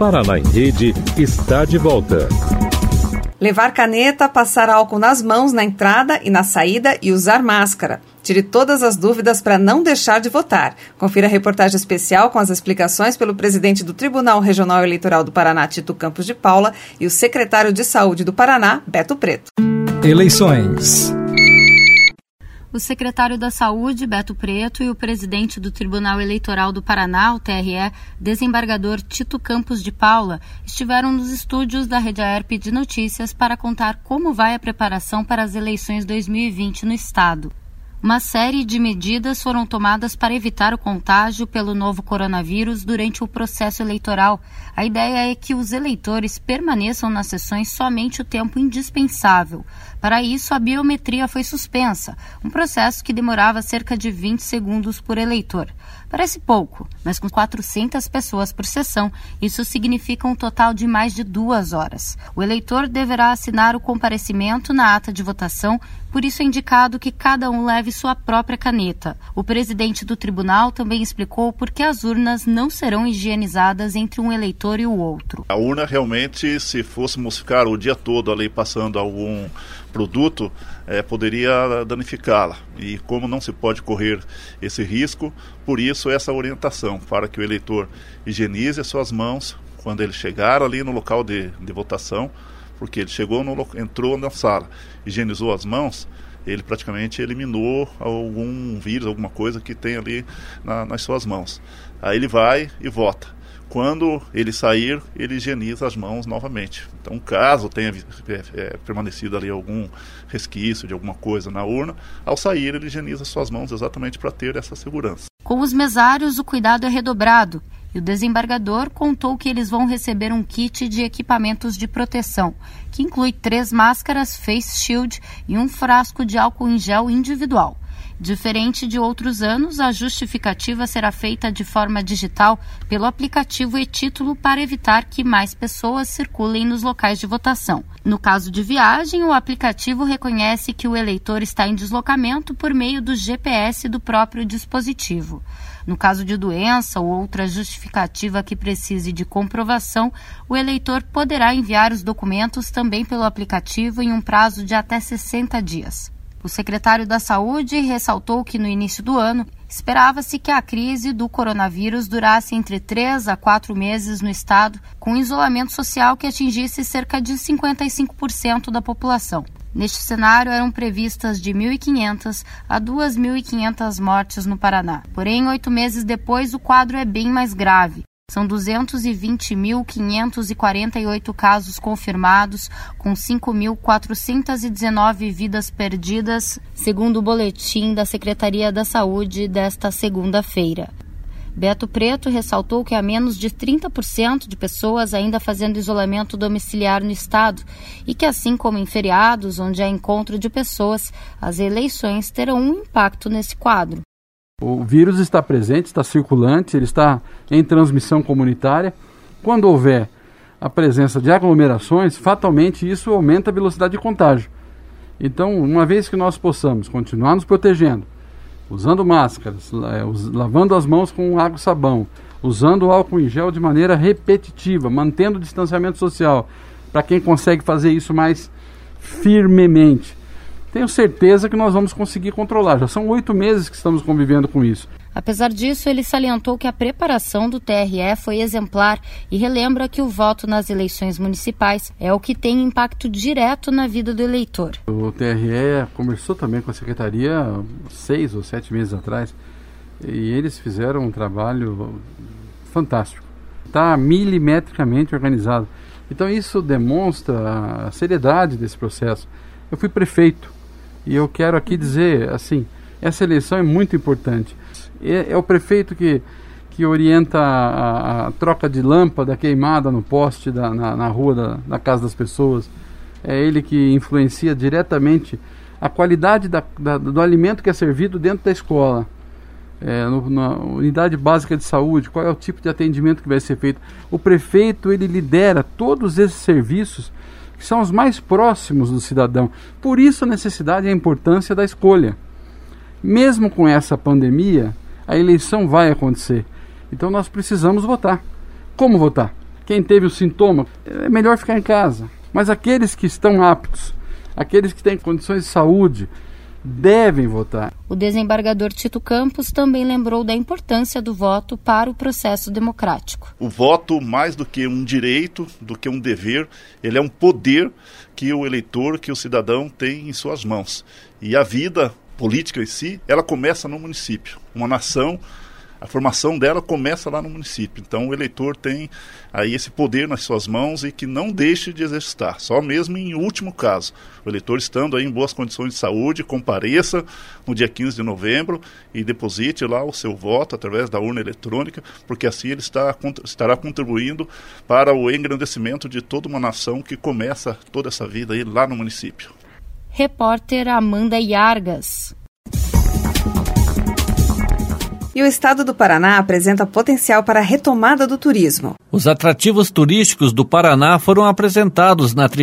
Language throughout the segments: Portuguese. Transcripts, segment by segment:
Paraná em Rede está de volta. Levar caneta, passar álcool nas mãos na entrada e na saída e usar máscara. Tire todas as dúvidas para não deixar de votar. Confira a reportagem especial com as explicações pelo presidente do Tribunal Regional Eleitoral do Paraná, Tito Campos de Paula, e o secretário de Saúde do Paraná, Beto Preto. Eleições. O secretário da Saúde, Beto Preto, e o presidente do Tribunal Eleitoral do Paraná, o TRE, desembargador Tito Campos de Paula, estiveram nos estúdios da Rede Aerp de Notícias para contar como vai a preparação para as eleições 2020 no estado. Uma série de medidas foram tomadas para evitar o contágio pelo novo coronavírus durante o processo eleitoral. A ideia é que os eleitores permaneçam nas sessões somente o tempo indispensável. Para isso, a biometria foi suspensa, um processo que demorava cerca de 20 segundos por eleitor. Parece pouco, mas com 400 pessoas por sessão, isso significa um total de mais de 2 horas. O eleitor deverá assinar o comparecimento na ata de votação, por isso é indicado que cada um leve sua própria caneta. O presidente do tribunal também explicou por que as urnas não serão higienizadas entre um eleitor e o outro. A urna realmente, se fôssemos ficar o dia todo ali passando algum produto, poderia danificá-la. E como não se pode correr esse risco, por isso essa orientação, para que o eleitor higienize as suas mãos quando ele chegar ali no local de votação, porque ele entrou na sala, higienizou as mãos, ele praticamente eliminou algum vírus, alguma coisa que tem ali nas suas mãos. Aí ele vai e vota. Quando ele sair, ele higieniza as mãos novamente. Então, caso tenha permanecido ali algum resquício de alguma coisa na urna, ao sair ele higieniza suas mãos exatamente para ter essa segurança. Com os mesários, o cuidado é redobrado. E o desembargador contou que eles vão receber um kit de equipamentos de proteção, que inclui 3 máscaras Face Shield e um frasco de álcool em gel individual. Diferente de outros anos, a justificativa será feita de forma digital pelo aplicativo e-Título para evitar que mais pessoas circulem nos locais de votação. No caso de viagem, o aplicativo reconhece que o eleitor está em deslocamento por meio do GPS do próprio dispositivo. No caso de doença ou outra justificativa que precise de comprovação, o eleitor poderá enviar os documentos também pelo aplicativo em um prazo de até 60 dias. O secretário da Saúde ressaltou que no início do ano esperava-se que a crise do coronavírus durasse entre 3 a 4 meses no estado, com isolamento social que atingisse cerca de 55% da população. Neste cenário, eram previstas de 1.500 a 2.500 mortes no Paraná. Porém, 8 meses depois, o quadro é bem mais grave. São 220.548 casos confirmados, com 5.419 vidas perdidas, segundo o boletim da Secretaria da Saúde desta segunda-feira. Beto Preto ressaltou que há menos de 30% de pessoas ainda fazendo isolamento domiciliar no estado e que, assim como em feriados, onde há encontro de pessoas, as eleições terão um impacto nesse quadro. O vírus está presente, está circulante, ele está em transmissão comunitária. Quando houver a presença de aglomerações, fatalmente isso aumenta a velocidade de contágio. Então, uma vez que nós possamos continuar nos protegendo, usando máscaras, lavando as mãos com água e sabão, usando álcool em gel de maneira repetitiva, mantendo o distanciamento social, para quem consegue fazer isso mais firmemente, tenho certeza que nós vamos conseguir controlar. Já são 8 meses que estamos convivendo com isso. Apesar disso, ele salientou que a preparação do TRE foi exemplar e relembra que o voto nas eleições municipais é o que tem impacto direto na vida do eleitor. O TRE conversou também com a Secretaria 6 ou 7 meses atrás e eles fizeram um trabalho fantástico. Está milimetricamente organizado. Então isso demonstra a seriedade desse processo. Eu fui prefeito e eu quero aqui dizer assim, essa eleição é muito importante. É o prefeito que orienta a troca de lâmpada queimada no poste na rua da casa das pessoas. É ele que influencia diretamente a qualidade do alimento que é servido dentro da escola. Na unidade básica de saúde, qual é o tipo de atendimento que vai ser feito. O prefeito, ele lidera todos esses serviços que são os mais próximos do cidadão. Por isso a necessidade e a importância da escolha. Mesmo com essa pandemia, a eleição vai acontecer. Então nós precisamos votar. Como votar? Quem teve o sintoma, é melhor ficar em casa. Mas aqueles que estão aptos, aqueles que têm condições de saúde, devem votar. O desembargador Tito Campos também lembrou da importância do voto para o processo democrático. O voto, mais do que um direito, do que um dever, ele é um poder que o eleitor, que o cidadão tem em suas mãos. E a vida política em si, ela começa no município. Uma nação, a formação dela começa lá no município. Então o eleitor tem aí esse poder nas suas mãos e que não deixe de exercitar, só mesmo em último caso. O eleitor estando aí em boas condições de saúde, compareça no dia 15 de novembro e deposite lá o seu voto através da urna eletrônica, porque assim ele estará contribuindo para o engrandecimento de toda uma nação que começa toda essa vida aí lá no município. Repórter Amanda Iargas. E o estado do Paraná apresenta potencial para a retomada do turismo. Os atrativos turísticos do Paraná foram apresentados na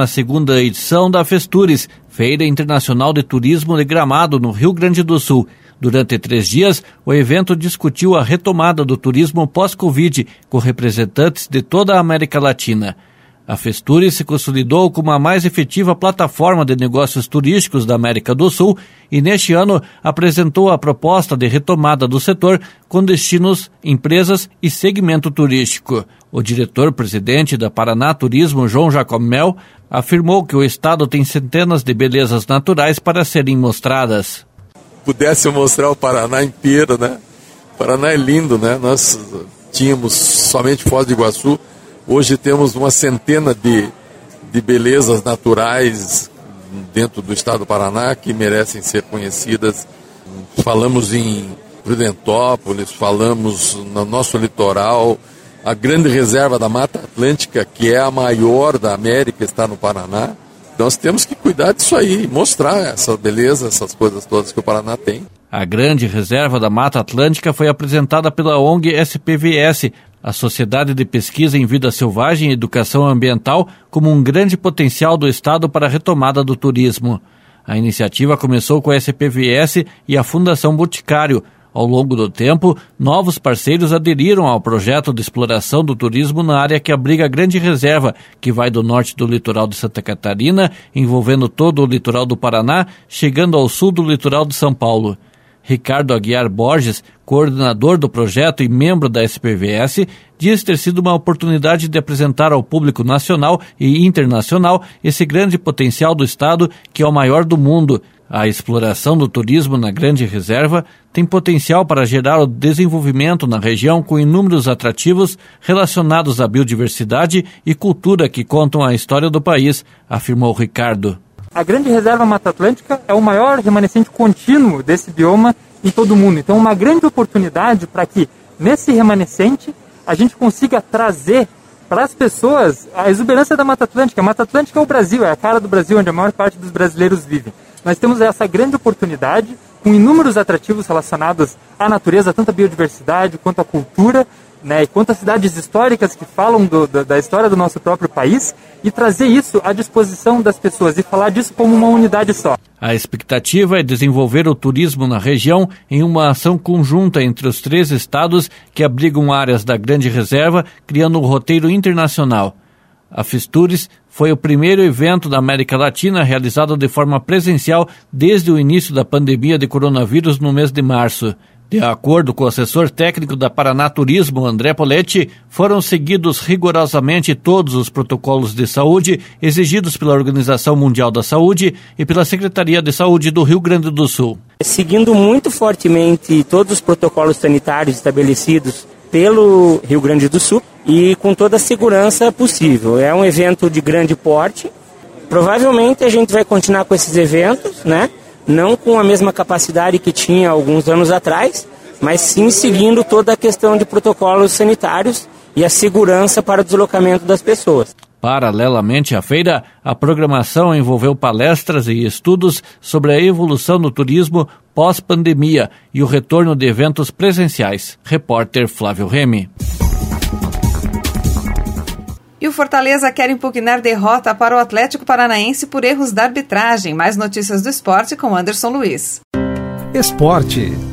32ª edição da Festures, Feira Internacional de Turismo de Gramado, no Rio Grande do Sul. Durante 3 dias, o evento discutiu a retomada do turismo pós-Covid, com representantes de toda a América Latina. A Festures se consolidou como a mais efetiva plataforma de negócios turísticos da América do Sul e, neste ano, apresentou a proposta de retomada do setor com destinos, empresas e segmento turístico. O diretor-presidente da Paraná Turismo, João Jacomel, afirmou que o estado tem centenas de belezas naturais para serem mostradas. Pudesse mostrar o Paraná inteiro, né? O Paraná é lindo, né? Nós tínhamos somente Foz do Iguaçu. Hoje temos uma centena de belezas naturais dentro do estado do Paraná que merecem ser conhecidas. Falamos em Prudentópolis, falamos no nosso litoral, a grande reserva da Mata Atlântica, que é a maior da América, está no Paraná. Nós temos que cuidar disso aí, mostrar essa beleza, essas coisas todas que o Paraná tem. A grande reserva da Mata Atlântica foi apresentada pela ONG SPVS, a Sociedade de Pesquisa em Vida Selvagem e Educação Ambiental, como um grande potencial do estado para a retomada do turismo. A iniciativa começou com a SPVS e a Fundação Boticário. Ao longo do tempo, novos parceiros aderiram ao projeto de exploração do turismo na área que abriga a grande reserva, que vai do norte do litoral de Santa Catarina, envolvendo todo o litoral do Paraná, chegando ao sul do litoral de São Paulo. Ricardo Aguiar Borges, coordenador do projeto e membro da SPVS, diz ter sido uma oportunidade de apresentar ao público nacional e internacional esse grande potencial do estado, que é o maior do mundo. A exploração do turismo na grande reserva tem potencial para gerar o desenvolvimento na região com inúmeros atrativos relacionados à biodiversidade e cultura que contam a história do país, afirmou Ricardo. A Grande Reserva Mata Atlântica é o maior remanescente contínuo desse bioma em todo o mundo. Então, uma grande oportunidade para que, nesse remanescente, a gente consiga trazer para as pessoas a exuberância da Mata Atlântica. A Mata Atlântica é o Brasil, é a cara do Brasil, onde a maior parte dos brasileiros vivem. Nós temos essa grande oportunidade, com inúmeros atrativos relacionados à natureza, tanto a biodiversidade quanto a cultura, né, e quanto as cidades históricas que falam da história do nosso próprio país, e trazer isso à disposição das pessoas e falar disso como uma unidade só. A expectativa é desenvolver o turismo na região em uma ação conjunta entre os 3 estados que abrigam áreas da Grande Reserva, criando um roteiro internacional. A Festures foi o primeiro evento da América Latina realizado de forma presencial desde o início da pandemia de coronavírus no mês de março. De acordo com o assessor técnico da Paraná Turismo, André Poletti, foram seguidos rigorosamente todos os protocolos de saúde exigidos pela Organização Mundial da Saúde e pela Secretaria de Saúde do Rio Grande do Sul. Seguindo muito fortemente todos os protocolos sanitários estabelecidos pelo Rio Grande do Sul e com toda a segurança possível. É um evento de grande porte. Provavelmente a gente vai continuar com esses eventos, né? Não com a mesma capacidade que tinha alguns anos atrás, mas sim seguindo toda a questão de protocolos sanitários e a segurança para o deslocamento das pessoas. Paralelamente à feira, a programação envolveu palestras e estudos sobre a evolução do turismo pós-pandemia e o retorno de eventos presenciais. Repórter Flávio Remy. E o Fortaleza quer impugnar derrota para o Atlético Paranaense por erros da arbitragem. Mais notícias do esporte com Anderson Luiz. Esporte.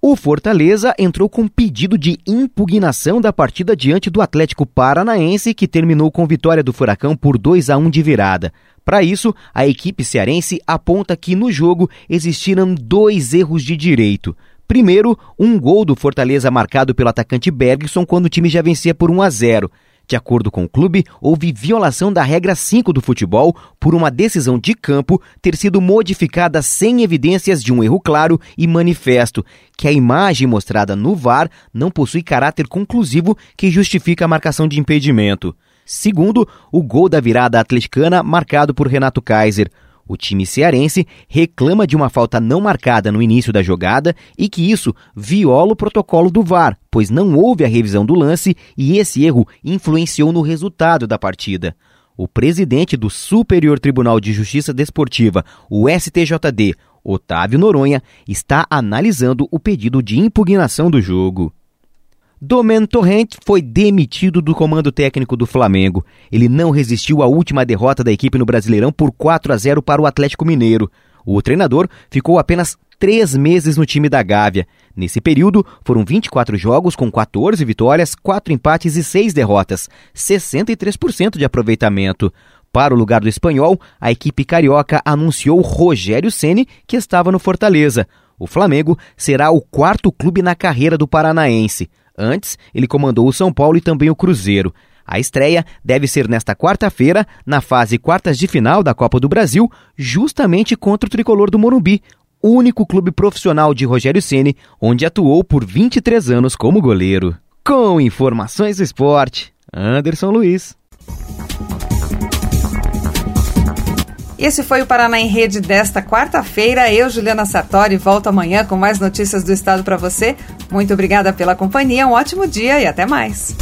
O Fortaleza entrou com pedido de impugnação da partida diante do Atlético Paranaense, que terminou com vitória do Furacão por 2-1 de virada. Para isso, a equipe cearense aponta que no jogo existiram 2 erros de direito. Primeiro, um gol do Fortaleza marcado pelo atacante Bergson quando o time já vencia por 1-0. De acordo com o clube, houve violação da regra 5 do futebol por uma decisão de campo ter sido modificada sem evidências de um erro claro e manifesto, que a imagem mostrada no VAR não possui caráter conclusivo que justifica a marcação de impedimento. Segundo, o gol da virada atleticana marcado por Renato Kaiser. O time cearense reclama de uma falta não marcada no início da jogada e que isso viola o protocolo do VAR, pois não houve a revisão do lance e esse erro influenciou no resultado da partida. O presidente do Superior Tribunal de Justiça Desportiva, o STJD, Otávio Noronha, está analisando o pedido de impugnação do jogo. Domènech Torrent foi demitido do comando técnico do Flamengo. Ele não resistiu à última derrota da equipe no Brasileirão por 4-0 para o Atlético Mineiro. O treinador ficou apenas 3 meses no time da Gávea. Nesse período, foram 24 jogos com 14 vitórias, 4 empates e 6 derrotas, 63% de aproveitamento. Para o lugar do espanhol, a equipe carioca anunciou Rogério Ceni, que estava no Fortaleza. O Flamengo será o 4º clube na carreira do paranaense. Antes, ele comandou o São Paulo e também o Cruzeiro. A estreia deve ser nesta quarta-feira, na fase quartas de final da Copa do Brasil, justamente contra o tricolor do Morumbi, o único clube profissional de Rogério Ceni, onde atuou por 23 anos como goleiro. Com informações do esporte, Anderson Luiz. Esse foi o Paraná em Rede desta quarta-feira. Eu, Juliana Sartori, volto amanhã com mais notícias do estado para você. Muito obrigada pela companhia, um ótimo dia e até mais.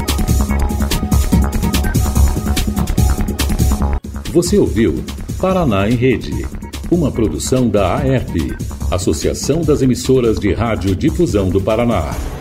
Você ouviu Paraná em Rede, uma produção da AERP, Associação das Emissoras de Rádio Difusão do Paraná.